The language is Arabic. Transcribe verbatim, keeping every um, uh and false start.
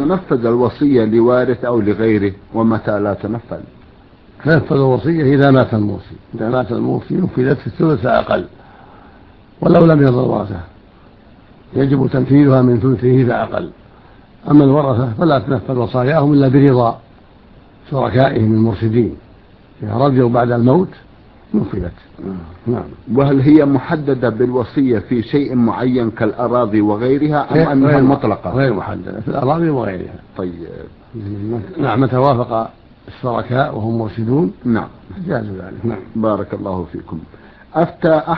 تنفذ الوصية لوارث أو لغيره ومتى لا تنفذ؟ تنفذ الوصية إذا مات الموصي، إذا مات الموصي نفذت في الثلث أقل ولو لم يضر الورثة، يجب تنفيذها من ثلثه فأقل. أما الورثة فلا تنفذ وصاياهم إلا برضا شركائهم المرشدين، إذا رجعوا بعد الموت نفذت. نعم. وهل هي محددة بالوصية في شيء معين كالأراضي وغيرها أم أنها مطلقة؟ غير محددة في الأراضي وغيرها. طيب. نعم، متى وافق الشركاء وهم مرشدون نعم جاز ذلك. نعم. بارك الله فيكم. أفتى